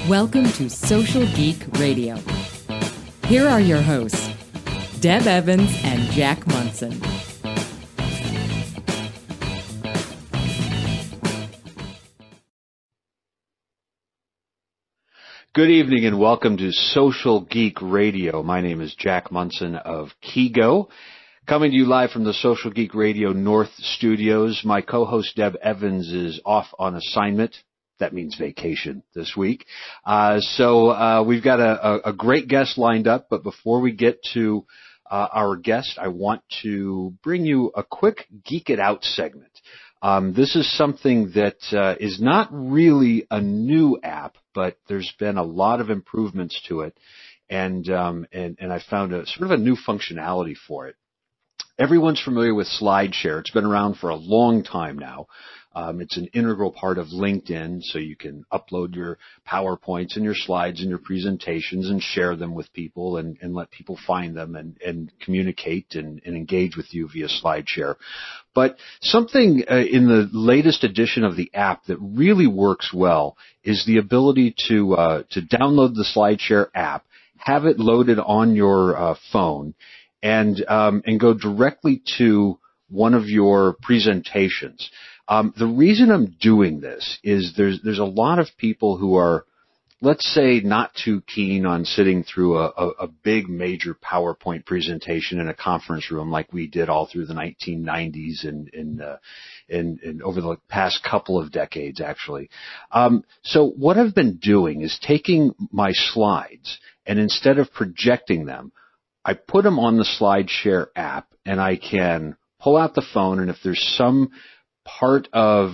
Welcome to Social Geek Radio. Here are your hosts, Deb Evans and Jack Munson. Good evening and welcome to Social Geek Radio. My name is Jack Munson of Kigo, coming to you live from the Social Geek Radio North Studios. My co-host Deb Evans is off on assignment. That means vacation this week. So we've got a great guest lined up, but before we get to our guest, I want to bring you a quick Geek It Out segment. This is something that is not really a new app, but there's been a lot of improvements to it, and I found a sort of a new functionality for it. Everyone's familiar with SlideShare. It's been around for a long time now. It's an integral part of LinkedIn, so you can upload your PowerPoints and your slides and your presentations and share them with people and let people find them and communicate and engage with you via SlideShare. But something in the latest edition of the app that really works well is the ability to download the SlideShare app, have it loaded on your phone, and go directly to one of your presentations. The reason I'm doing this is there's a lot of people who are, let's say, not too keen on sitting through a big major PowerPoint presentation in a conference room like we did all through the 1990s and over the past couple of decades, actually. So what I've been doing is taking my slides and instead of projecting them, I put them on the SlideShare app and I can pull out the phone, and if there's some part of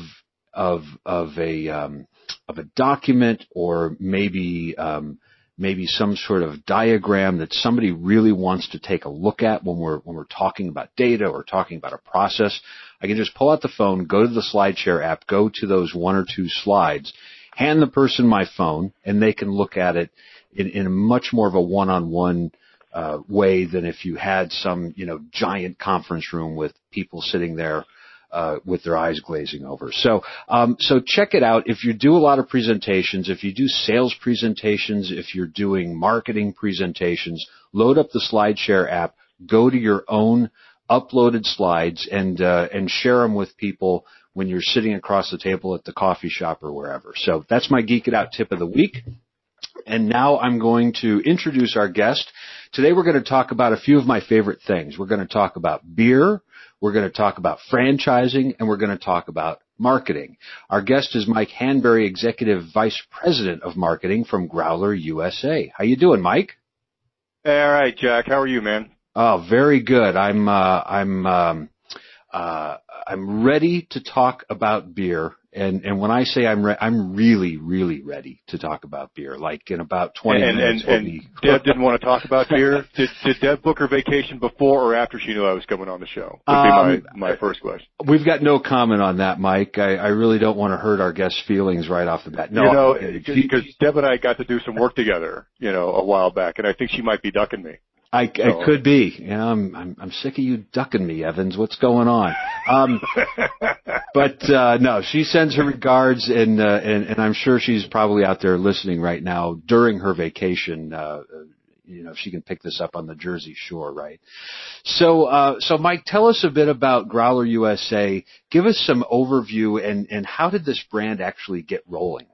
a document or maybe some sort of diagram that somebody really wants to take a look at when we're talking about data or talking about a process, I can just pull out the phone, go to the SlideShare app, go to those one or two slides, hand the person my phone, and they can look at it in a much more of a one-on-one way than if you had some, giant conference room with people sitting there with their eyes glazing over. So check it out. If you do a lot of presentations, if you do sales presentations, if you're doing marketing presentations, load up the SlideShare app, go to your own uploaded slides and share them with people when you're sitting across the table at the coffee shop or wherever. So that's my Geek It Out tip of the week. And now I'm going to introduce our guest. Today we're going to talk about a few of my favorite things. We're going to talk about beer, we're going to talk about franchising, and we're going to talk about marketing. Our guest is Mike Hanbury, Executive Vice President of Marketing from Growler USA. How you doing, Mike? Hey, all right, Jack. How are you, man? Oh, very good. I'm ready to talk about beer. And when I say I'm really, really ready to talk about beer. Like in about 20 minutes. And Deb didn't want to talk about beer. Did Deb book her vacation before or after she knew I was coming on the show? Would be my first question. We've got no comment on that, Mike. I really don't want to hurt our guest's feelings right off the bat. No, because Deb and I got to do some work together, a while back, and I think she might be ducking me. I could be. I'm sick of you ducking me, Evans. What's going on? But no, she sends her regards, and I'm sure she's probably out there listening right now during her vacation. If she can pick this up on the Jersey Shore, right? So Mike, tell us a bit about Growler USA. Give us some overview, and how did this brand actually get rolling?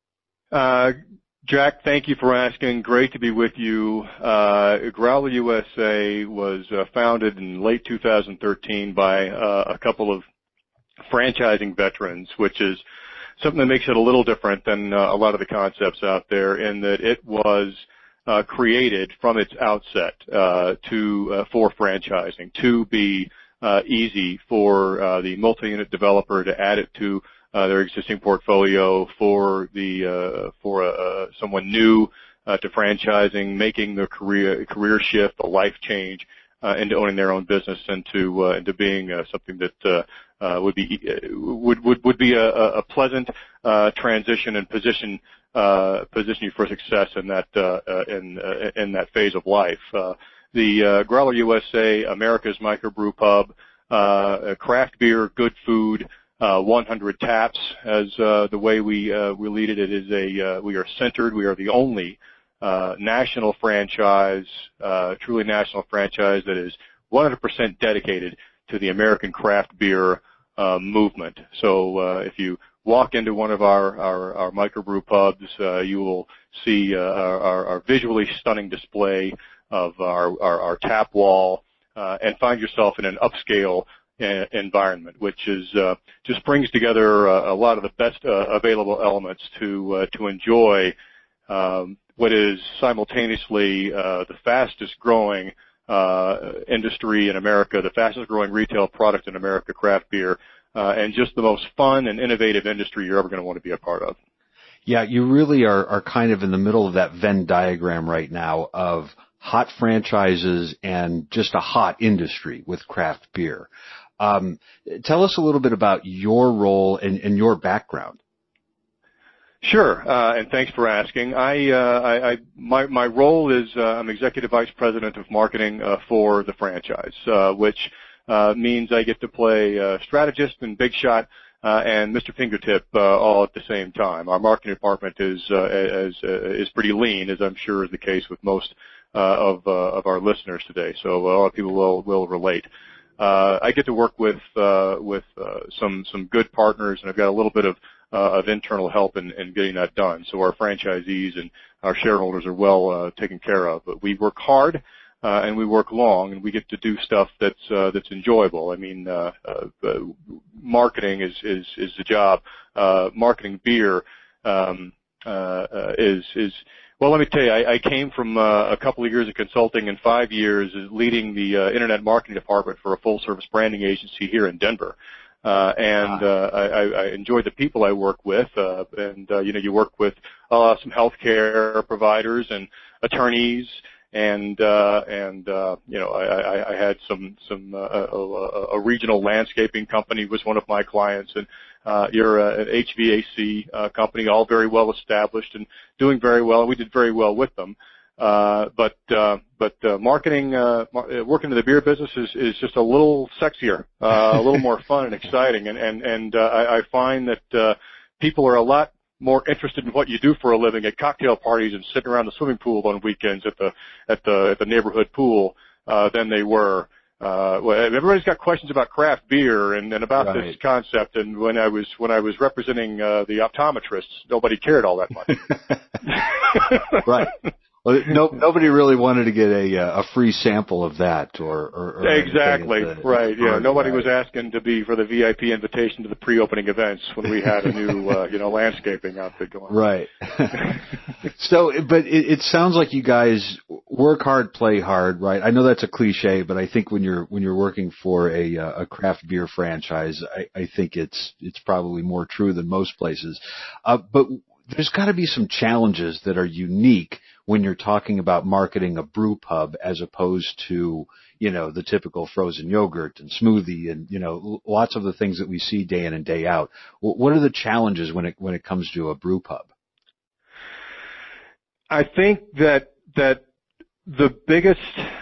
Jack, thank you for asking. Great to be with you. Growler USA was founded in late 2013 by a couple of franchising veterans, which is something that makes it a little different than a lot of the concepts out there, in that it was created from its outset for franchising, to be easy for the multi-unit developer to add it to their existing portfolio, for someone new to franchising, making the career shift, a life change into owning their own business, and into being something that would be a pleasant transition and position you for success in that phase of life. The Growler USA, America's microbrew pub, craft beer, good food, 100 taps as the way we lead it. It is we are centered. We are the only national franchise, truly national franchise that is 100% dedicated to the American craft beer movement. So if you walk into one of our microbrew pubs, you will see our visually stunning display of our tap wall, and find yourself in an upscale environment, which is just brings together a lot of the best available elements to enjoy what is simultaneously the fastest growing industry in America, the fastest growing retail product in America, craft beer, and just the most fun and innovative industry you're ever going to want to be a part of. Yeah, you really are kind of in the middle of that Venn diagram right now of hot franchises and just a hot industry with craft beer. Tell us a little bit about your role and your background. Sure, and thanks for asking. My role is I'm Executive Vice President of Marketing for the franchise, which means I get to play strategist and big shot and Mr. Fingertip all at the same time. Our marketing department is pretty lean, as I'm sure is the case with most of our listeners today. So a lot of people will relate. I get to work with some good partners, and I've got a little bit of internal help in getting that done. So our franchisees and our shareholders are well taken care of. But we work hard and we work long, and we get to do stuff that's enjoyable. I mean, marketing is the job. Marketing beer is well, let me tell you, I came from a couple of years of consulting and 5 years leading the internet marketing department for a full-service branding agency here in Denver. I enjoy the people I work with, and you work with some healthcare providers and attorneys, and I had a regional landscaping company was one of my clients, and you're an HVAC company, all very well established and doing very well. We did very well with them. But marketing, working in the beer business is just a little sexier, a little more fun and exciting. And I find that people are a lot more interested in what you do for a living at cocktail parties and sitting around the swimming pool on weekends at the neighborhood pool than they were. Everybody's got questions about craft beer and about this concept. And when I was representing the optometrists, nobody cared all that much. Right. Well, nobody really wanted to get a free sample of that or exactly right. Yeah, nobody was asking to be for the VIP invitation to the pre-opening events when we had a new landscaping outfit going. Right. So, but it sounds like you guys work hard, play hard, right? I know that's a cliche, but I think when you're working for a craft beer franchise, I think it's probably more true than most places. But there's got to be some challenges that are unique when you're talking about marketing a brew pub as opposed to, the typical frozen yogurt and smoothie and, lots of the things that we see day in and day out. What are the challenges when it comes to a brew pub? I think that the biggest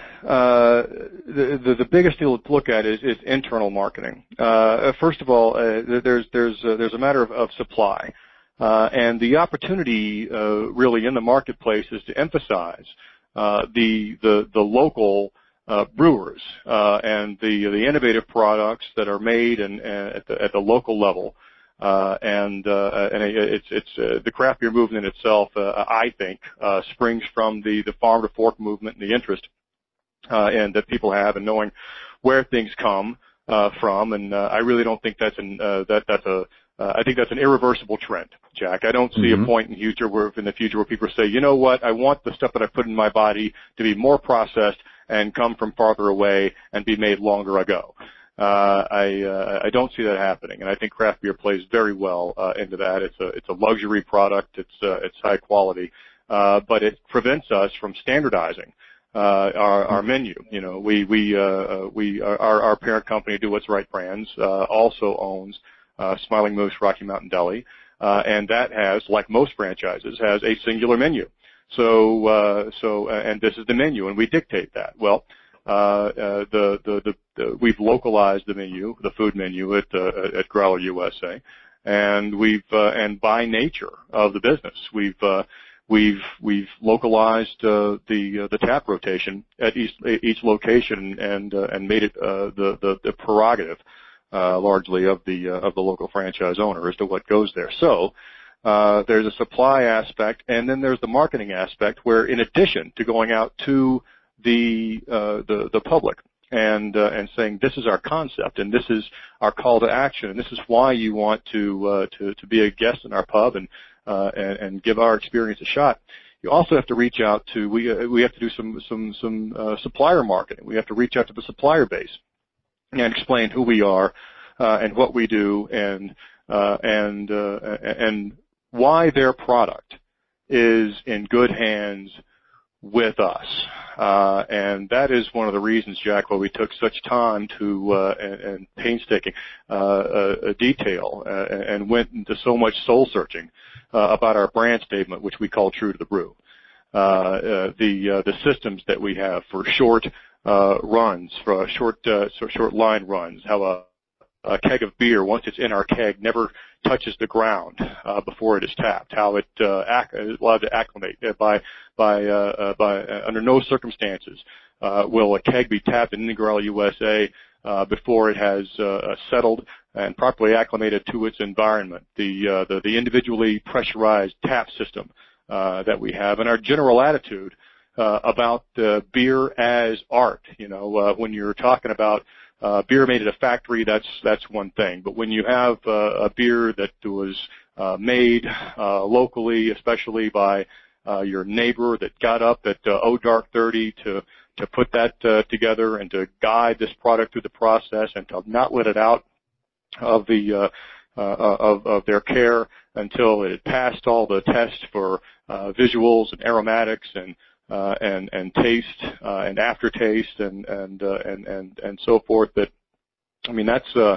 the biggest deal to look at is internal marketing. First of all, there's a matter of supply. And the opportunity really in the marketplace is to emphasize the local brewers and the innovative products that are made at the local level. And it's the craft beer movement itself, I think, springs from the farm to fork movement and the interest and that people have in knowing where things come from. And I really don't think that's I think that's an irreversible trend, Jack. I don't see a point in the future where people say, you know what, I want the stuff that I put in my body to be more processed and come from farther away and be made longer ago. I don't see that happening, and I think craft beer plays very well into that. It's a luxury product. It's high quality, but it prevents us from standardizing our menu. Our parent company, Do What's Right Brands, also owns Smiling Moose Rocky Mountain Deli, and that has, like most franchises, has a singular menu. So and this is the menu, and we dictate that. Well, we've localized the menu, the food menu at Growler USA, and and by nature of the business, we've localized the tap rotation at each location and made it the prerogative largely of the local franchise owner as to what goes there. So there's a supply aspect, and then there's the marketing aspect, where in addition to going out to the public and saying this is our concept and this is our call to action and this is why you want to be a guest in our pub and give our experience a shot, you also have to reach out to we have to do some supplier marketing. We have to reach out to the supplier base and explain who we are and what we do and why their product is in good hands with us. And that is one of the reasons, Jack, why we took such time to and painstaking detail and went into so much soul searching about our brand statement, which we call True to the Brew. The systems that we have for short runs, for short line runs, how a keg of beer, once it's in our keg, never touches the ground before it is tapped. How it allowed to acclimate by under no circumstances will a keg be tapped in Growler USA before it has settled and properly acclimated to its environment. The individually pressurized tap system that we have, and our general attitude about beer as art. You know, when you're talking about beer made at a factory, that's one thing. But when you have a beer that was made locally, especially by your neighbor that got up at dark 30 to put that together and to guide this product through the process and to not let it out of of their care until it had passed all the tests for visuals and aromatics and taste and aftertaste and so forth. That, I mean, that's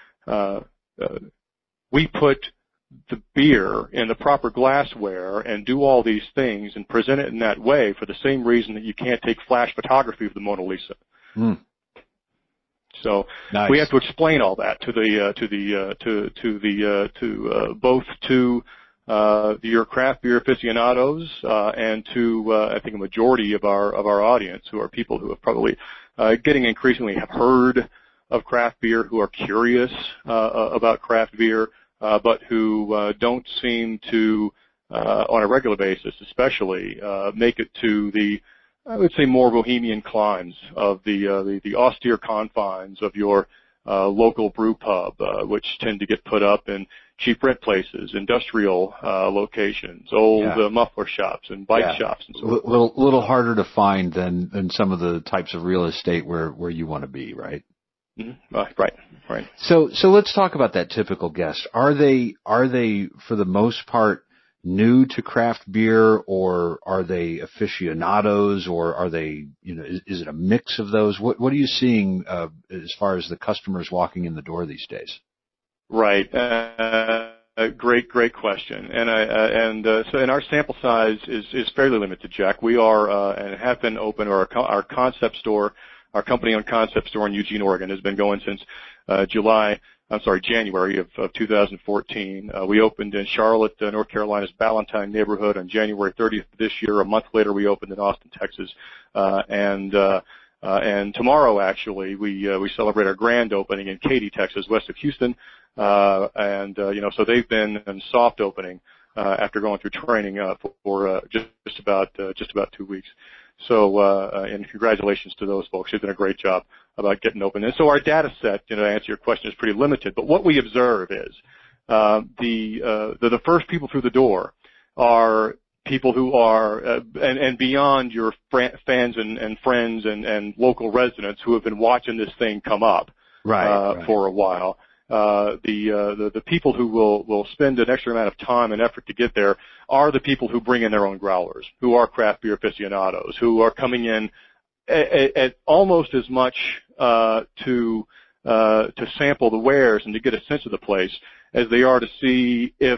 we put the beer in the proper glassware and do all these things and present it in that way for the same reason that you can't take flash photography of the Mona Lisa. Mm. So nice. We have to explain all that to your craft beer aficionados and to I think a majority of our audience, who are people who have probably getting increasingly have heard of craft beer, who are curious about craft beer, but who don't seem to on a regular basis, especially make it to the, I would say, more bohemian climes of the austere confines of your local brew pub, which tend to get put up in cheap rent places, industrial locations, old muffler shops and bike shops and so forth. Little harder to find than some of the types of real estate where you want to be, right? Mm-hmm. Right. So let's talk about that typical guest. Are they for the most part new to craft beer, or are they aficionados, or are they, is it a mix of those? What are you seeing as far as the customers walking in the door these days? Right. Great question. So our sample size is fairly limited, Jack. We are and have been open, or our concept store, our company-owned concept store in Eugene, Oregon, has been going since January of 2014. We opened in Charlotte, North Carolina's Ballantyne neighborhood on January 30th of this year. A month later, we opened in Austin, Texas. And tomorrow, actually, we celebrate our grand opening in Katy, Texas, west of Houston. So they've been in soft opening after going through training for just about 2 weeks. So, and congratulations to those folks. They've done a great job about getting open. And so our data set, to answer your question, is pretty limited. But what we observe is the first people through the door are people who are and beyond your fans and friends and local residents who have been watching this thing come up for a while. The people who will spend an extra amount of time and effort to get there are the people who bring in their own growlers, who are craft beer aficionados, who are coming in at almost as much to sample the wares and to get a sense of the place as they are to see if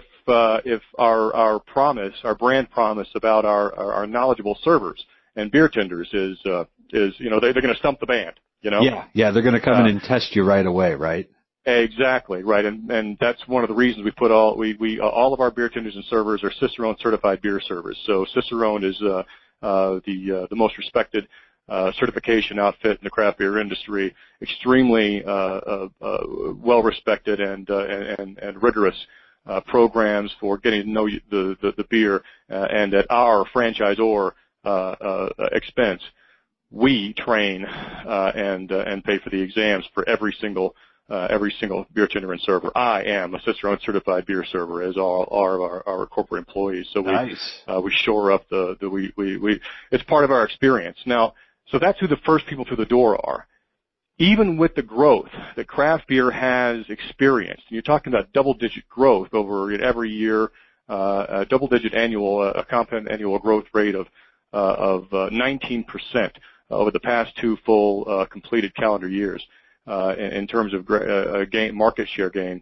our brand promise about our knowledgeable servers and beer tenders is is, they're going to stump the band, Yeah, they're going to come in and test you right away, right? Exactly, right. And that's one of the reasons we put all of our beer tenders and servers are Cicerone certified beer servers. So Cicerone is the most respected certification outfit in the craft beer industry, extremely well respected and rigorous programs for getting to know the beer, and at our franchisor expense, we train and pay for the exams for every single beer tender and server. I am a Cicerone certified beer server, as are our corporate employees. So we shore up it's part of our experience. Now, so that's who the first people through the door are. Even with the growth that craft beer has experienced, and you're talking about double-digit growth over every year, a double-digit compound annual growth rate of 19% over the past two full completed calendar years in terms of market share gain.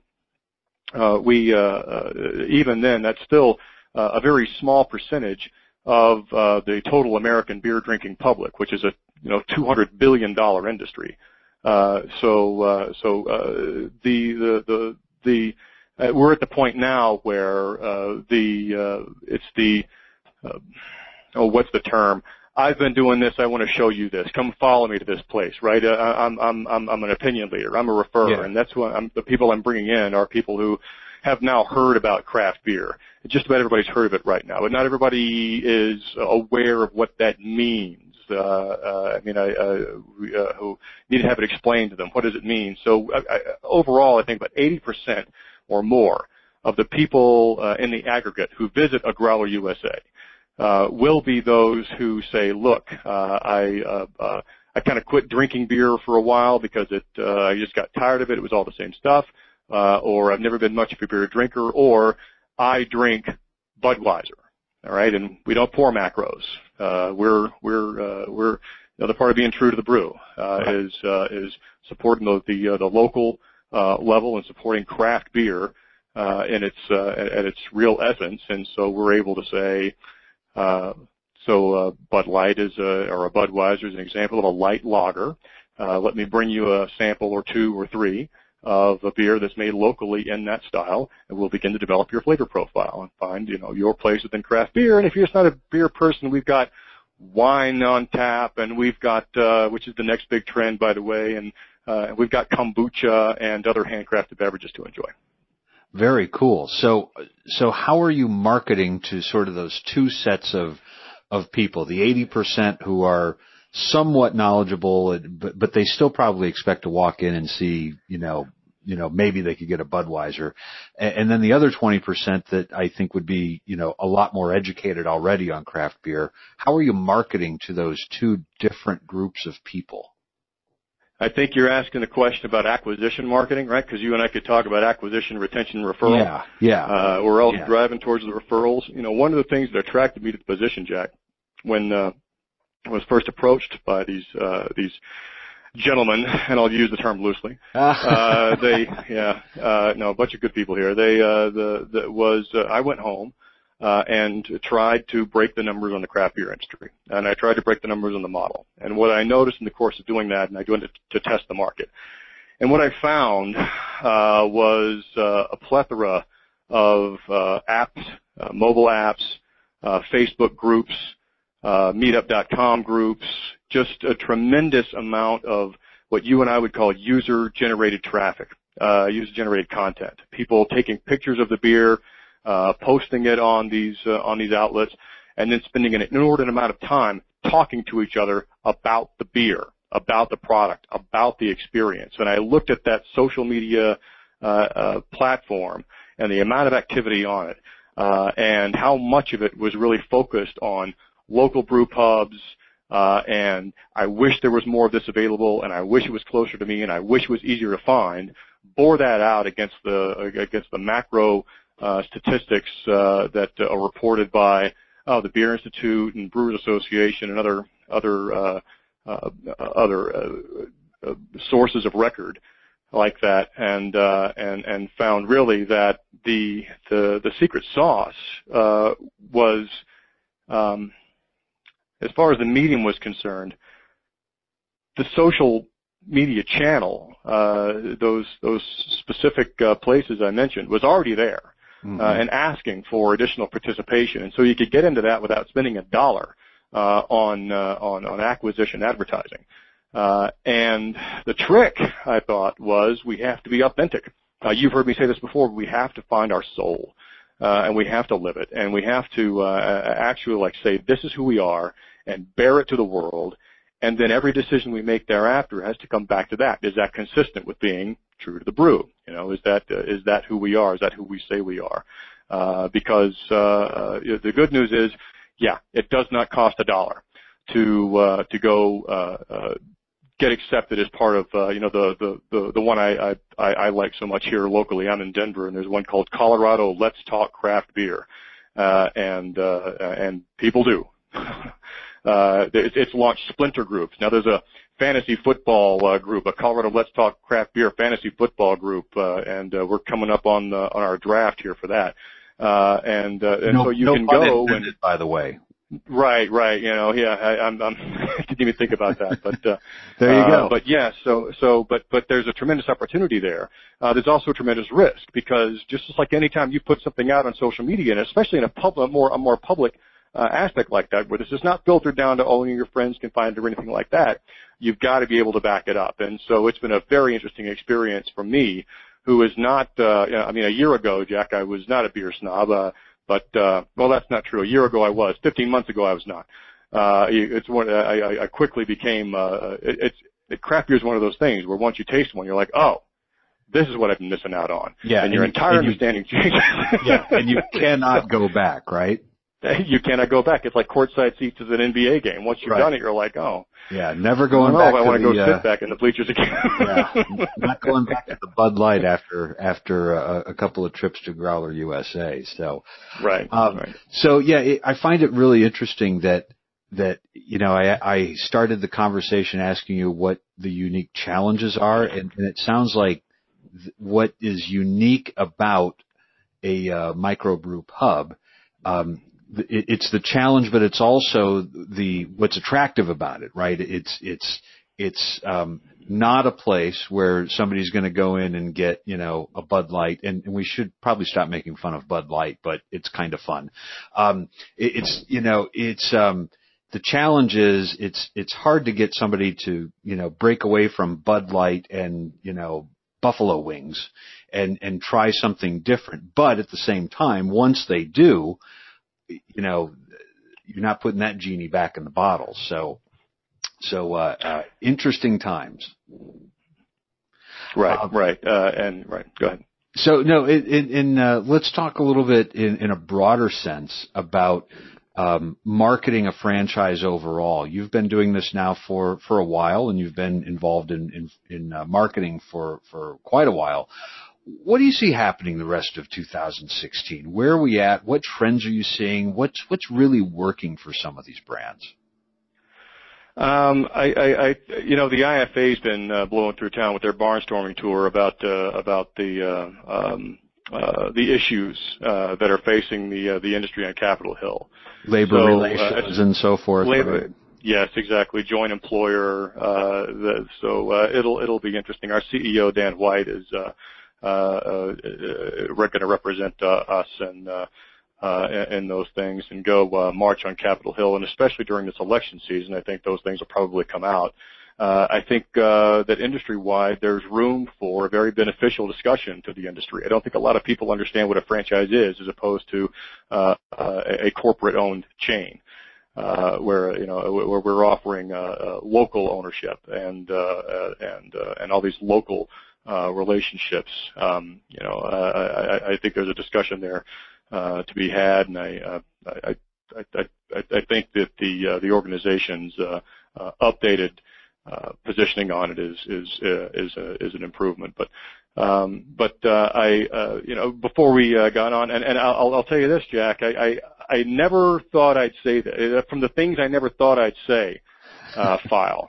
Even then, that's still a very small percentage of the total American beer drinking public, which is a $200 billion industry. We're at the point now where what's the term? I've been doing this. I want to show you this. Come follow me to this place, right? I'm an opinion leader. I'm a referrer, and that's what the people I'm bringing in are people who have now heard about craft beer. Just about everybody's heard of it right now, but not everybody is aware of what that means. Who need to have it explained to them. What does it mean? So overall, I think about 80% or more of the people in the aggregate who visit a Growler USA will be those who say, look, I kind of quit drinking beer for a while because I just got tired of it. It was all the same stuff. Or I've never been much of a beer drinker, or I drink Budweiser. All right, and we don't pour macros. We're the other part of being true to the brew is supporting the local level and supporting craft beer in its real essence. And so we're able to say, Bud Light or a Budweiser is an example of a light lager. Let me bring you a sample or two or three of a beer that's made locally in that style, and we'll begin to develop your flavor profile and find, your place within craft beer. And if you're just not a beer person, we've got wine on tap, and we've got, which is the next big trend, by the way, and we've got kombucha and other handcrafted beverages to enjoy. Very cool. So how are you marketing to sort of those two sets of people, the 80% who are somewhat knowledgeable, but they still probably expect to walk in and see, maybe they could get a Budweiser. And then the other 20% that I think would be, a lot more educated already on craft beer. How are you marketing to those two different groups of people? I think you're asking a question about acquisition marketing, right? Because you and I could talk about acquisition, retention, referral. Yeah. We're all driving towards the referrals. One of the things that attracted me to the position, Jack, when I was first approached by these gentlemen, and I'll use the term loosely. A bunch of good people here. I went home and tried to break the numbers on the craft beer industry, and I tried to break the numbers on the model. And what I noticed in the course of doing that, and I went to test the market, and what I found was a plethora of apps, mobile apps, Facebook groups, meetup.com groups, just a tremendous amount of what you and I would call user-generated traffic, user-generated content. People taking pictures of the beer, posting it on these outlets, and then spending an inordinate amount of time talking to each other about the beer, about the product, about the experience. And I looked at that social media platform and the amount of activity on it, and how much of it was really focused on local brew pubs, and I wish there was more of this available, and I wish it was closer to me, and I wish it was easier to find. Bore that out against the macro statistics that are reported by the Beer Institute and Brewers Association and other sources of record like that, and found really that the secret sauce was, as far as the medium was concerned, the social media channel, those specific places I mentioned, was already there. And asking for additional participation, and so you could get into that without spending $1 on acquisition advertising. And the trick, I thought, was we have to be authentic. You've heard me say this before. We have to find our soul, and we have to live it, and we have to actually say this is who we are, and bear it to the world. And then every decision we make thereafter has to come back to that. Is that consistent with being true to the brew? Is that who we are? Is that who we say we are? Because the good news is, it does not cost $1 to go get accepted as part of the one I like so much here locally. I'm in Denver, and there's one called Colorado Let's Talk Craft Beer, and people do. It's launched splinter groups. Now there's a fantasy football group, a Colorado Let's Talk Craft Beer fantasy football group, and we're coming up on our draft here for that. So you can go and, by the way. Right. I didn't even think about that, but there you go. But there's a tremendous opportunity there. There's also a tremendous risk, because just like any time you put something out on social media, and especially in a more public aspect like that, where this is not filtered down to only your friends can find it or anything like that, you've got to be able to back it up. And so it's been a very interesting experience for me, who is not, a year ago, Jack, I was not a beer snob, but that's not true. A year ago I was. 15 months ago I was not. I quickly became, craft beer is one of those things where once you taste one, you're like, oh, this is what I've been missing out on. Yeah. And your entire understanding changes. Yeah. And you cannot go back, right? You cannot go back. It's like courtside seats at an NBA game. Once you've done it, you're like, oh. Yeah, never going back. I want to go sit back in the bleachers again. Not going back to the Bud Light after a couple of trips to Growler USA. So. Right. So I find it really interesting that I started the conversation asking you what the unique challenges are, and it sounds like what is unique about a microbrew pub. It's the challenge, but it's also what's attractive about it, right? It's not a place where somebody's going to go in and get, a Bud Light, and we should probably stop making fun of Bud Light, but it's kind of fun. The challenge is it's hard to get somebody to, break away from Bud Light and, buffalo wings and try something different. But at the same time, once they do, you're not putting that genie back in the bottle. So interesting times. Right. Go ahead. So let's talk a little bit in a broader sense about marketing a franchise overall. You've been doing this now for a while, and you've been involved in marketing for quite a while. What do you see happening the rest of 2016? Where are we at? What trends are you seeing? What's really working for some of these brands? The IFA's been blowing through town with their barnstorming tour about the issues that are facing the industry on Capitol Hill. Labor relations and so forth. Right? Yes, exactly. Joint employer. It'll be interesting. Our CEO Dan White is going to represent us and those things, and go march on Capitol Hill, and especially during this election season, I think those things will probably come out. I think that industry-wide, there's room for a very beneficial discussion to the industry. I don't think a lot of people understand what a franchise is, as opposed to a corporate-owned chain, where we're offering local ownership and all these local relationships. I think there's a discussion there to be had, and I think that the organization's updated positioning on it is an improvement. But before we got on, and I'll tell you this, Jack, I never thought I'd say that. From the things I never thought I'd say, file.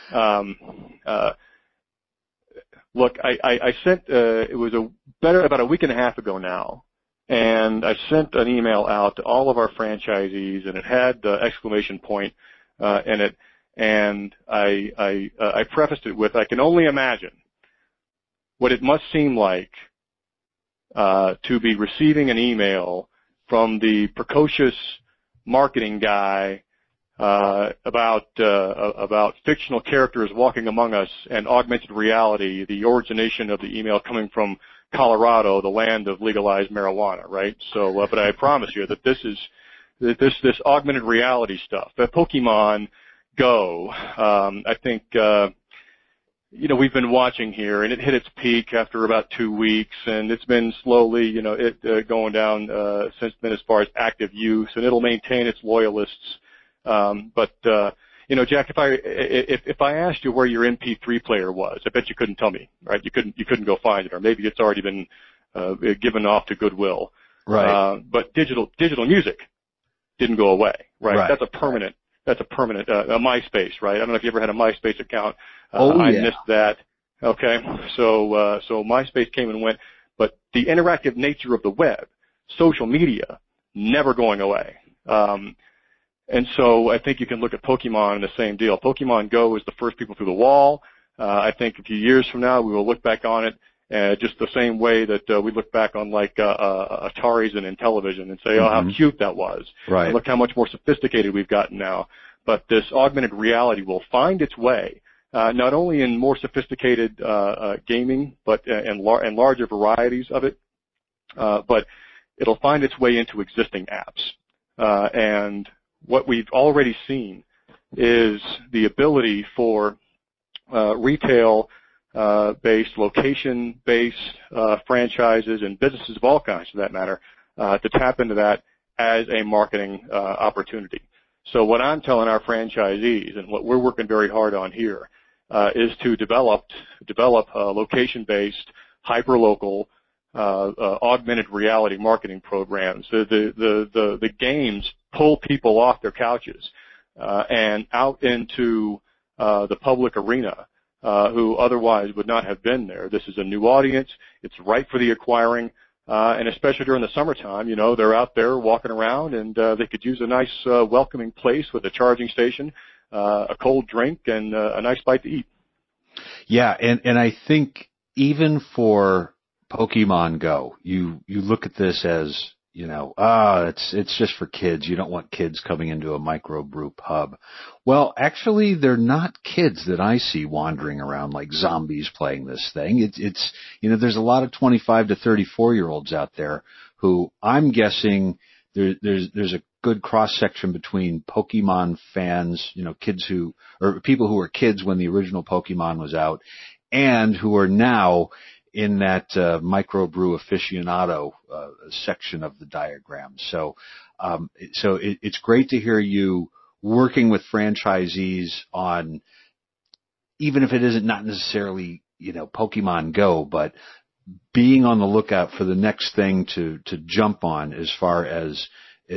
Look, I sent, it was about a week and a half ago now, and I sent an email out to all of our franchisees, and it had the exclamation point in it, And I prefaced it with, I can only imagine what it must seem like to be receiving an email from the precocious marketing guy about fictional characters walking among us and augmented reality, the origination of the email coming from Colorado, the land of legalized marijuana, right? So, but I promise you that this augmented reality stuff, that Pokemon Go, I think, we've been watching here, and it hit its peak after about 2 weeks, and it's been slowly, going down since then as far as active use, and it'll maintain its loyalists. Jack, if I asked you where your MP3 player was, I bet you couldn't tell me, right? You couldn't go find it, or maybe it's already been given off to Goodwill. Right. But digital music didn't go away, right? That's a permanent. That's a permanent, MySpace, right? I don't know if you ever had a MySpace account. I missed that. Okay. So MySpace came and went, but the interactive nature of the web, social media, never going away. And so I think you can look at Pokemon in the same deal. Pokemon Go is the first people through the wall. I think a few years from now we will look back on it just the same way that we look back on like Ataris and Intellivision and say, oh, how cute that was. Right. And look how much more sophisticated we've gotten now. But this augmented reality will find its way not only in more sophisticated gaming, but and larger varieties of it, but it'll find its way into existing apps. And what we've already seen is the ability for retail based, location-based franchises and businesses of all kinds, for that matter, to tap into that as a marketing opportunity. So what I'm telling our franchisees and what we're working very hard on here is to develop location-based, hyper-local, augmented reality marketing programs. So the games pull people off their couches and out into the public arena. Who otherwise would not have been there. This is a new audience. It's right for the acquiring, and especially during the summertime, they're out there walking around, and they could use a nice, welcoming place with a charging station, a cold drink, and a nice bite to eat. Yeah, and I think even for Pokemon Go, you look at this as, it's just for kids. You don't want kids coming into a microbrew pub. Well, actually, they're not kids that I see wandering around like zombies playing this thing. It's there's a lot of 25 to 34-year-olds out there who I'm guessing there's a good cross section between Pokemon fans, kids or people who were kids when the original Pokemon was out, and who are now in that microbrew aficionado section of the diagram. So it's great to hear you working with franchisees on, even if it isn't not necessarily Pokemon Go, but being on the lookout for the next thing to jump on as far as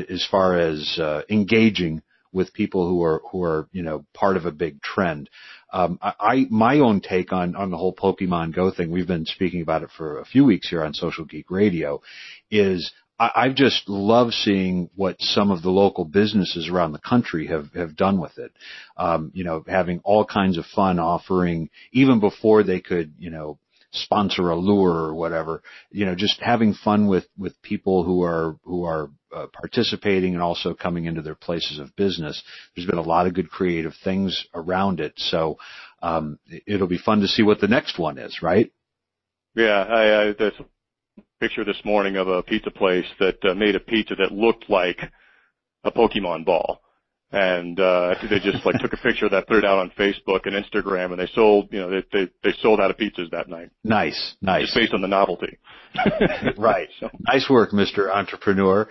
engaging with people who are part of a big trend. My own take on the whole Pokemon Go thing, we've been speaking about it for a few weeks here on Social Geek Radio, is I've just loved seeing what some of the local businesses around the country have done with it. Having all kinds of fun, offering, even before they could, sponsor a lure or whatever, just having fun with people who are participating and also coming into their places of business. There's been a lot of good creative things around it. So, it'll be fun to see what the next one is, right? Yeah. There's a picture this morning of a pizza place that made a pizza that looked like a Pokemon ball. And I think they just took a picture of that, put it out on Facebook and Instagram, and they sold, they sold out of pizzas that night. Nice. Just based on the novelty. Right. So. Nice work, Mr. Entrepreneur.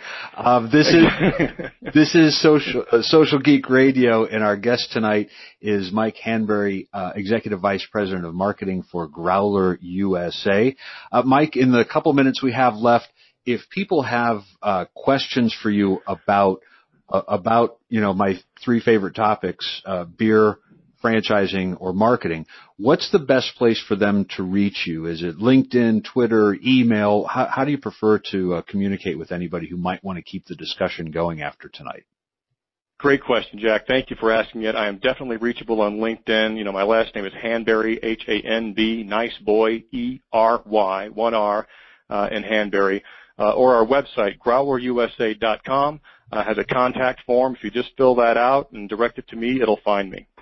This is Social Geek Radio, and our guest tonight is Mike Hanbury, Executive Vice President of Marketing for Growler USA. Mike, in the couple minutes we have left, if people have questions for you about my three favorite topics, beer, franchising, or marketing, what's the best place for them to reach you? Is it LinkedIn, Twitter, email? How do you prefer to communicate with anybody who might want to keep the discussion going after tonight? Great question, Jack. Thank you for asking it. I am definitely reachable on LinkedIn. My last name is Hanberry, H-A-N-B, nice boy, E-R-Y, one R, in Hanberry. Or our website, growlerusa.com, has a contact form. If you just fill that out and direct it to me, it'll find me.